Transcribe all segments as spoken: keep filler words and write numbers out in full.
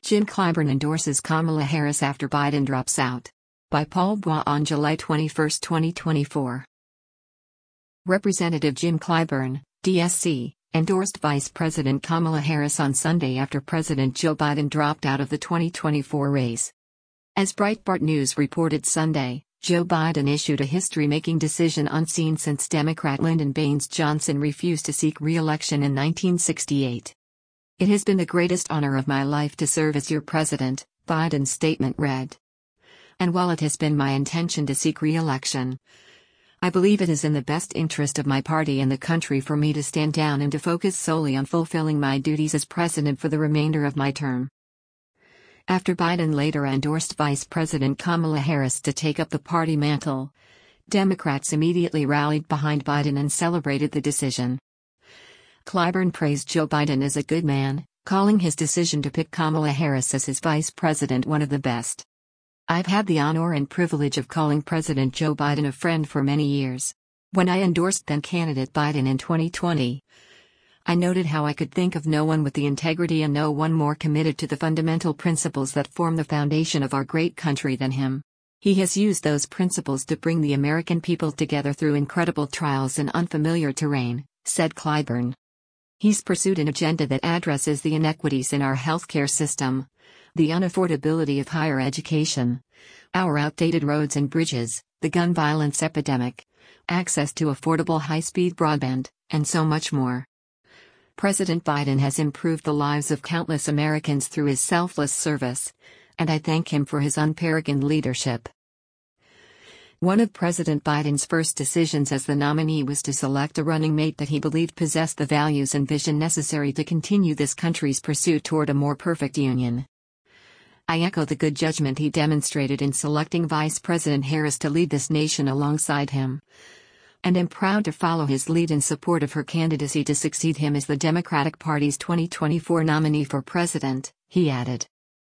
Jim Clyburn endorses Kamala Harris after Biden drops out. By Paul Bois on July twenty-first, twenty twenty-four. Representative Jim Clyburn, D S C, endorsed Vice President Kamala Harris on Sunday after President Joe Biden dropped out of the twenty twenty-four race. As Breitbart News reported Sunday, Joe Biden issued a history-making decision unseen since Democrat Lyndon Baines Johnson refused to seek re-election in nineteen sixty-eight. "It has been the greatest honor of my life to serve as your president," Biden's statement read. "And while it has been my intention to seek re-election, I believe it is in the best interest of my party and the country for me to stand down and to focus solely on fulfilling my duties as president for the remainder of my term." After Biden later endorsed Vice President Kamala Harris to take up the party mantle, Democrats immediately rallied behind Biden and celebrated the decision. Clyburn praised Joe Biden as a good man, calling his decision to pick Kamala Harris as his vice president one of the best. "I've had the honor and privilege of calling President Joe Biden a friend for many years. When I endorsed then-candidate Biden in twenty twenty, I noted how I could think of no one with the integrity and no one more committed to the fundamental principles that form the foundation of our great country than him. He has used those principles to bring the American people together through incredible trials in unfamiliar terrain," said Clyburn. "He's pursued an agenda that addresses the inequities in our healthcare system, the unaffordability of higher education, our outdated roads and bridges, the gun violence epidemic, access to affordable high-speed broadband, and so much more. President Biden has improved the lives of countless Americans through his selfless service, and I thank him for his unparagoned leadership." One of President Biden's first decisions as the nominee was to select a running mate that he believed possessed the values and vision necessary to continue this country's pursuit toward a more perfect union. "I echo the good judgment he demonstrated in selecting Vice President Harris to lead this nation alongside him, and am proud to follow his lead in support of her candidacy to succeed him as the Democratic Party's twenty twenty-four nominee for president," he added.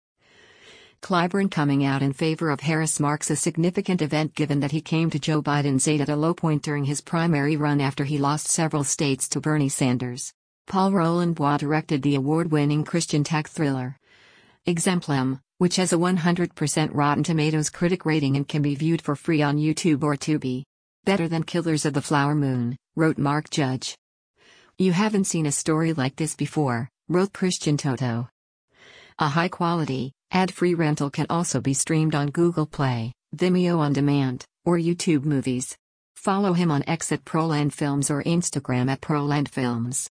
Clyburn coming out in favor of Harris marks a significant event given that he came to Joe Biden's aid at a low point during his primary run after he lost several states to Bernie Sanders. Paul Roland Bois directed the award-winning Christian tech thriller Exemplum, which has a one hundred percent Rotten Tomatoes critic rating and can be viewed for free on YouTube or Tubi. "Better than Killers of the Flower Moon," wrote Mark Judge. "You haven't seen a story like this before," wrote Christian Toto. A high-quality, ad-free rental can also be streamed on Google Play, Vimeo On Demand, or YouTube Movies. Follow him on X at Proland Films or Instagram at Proland Films.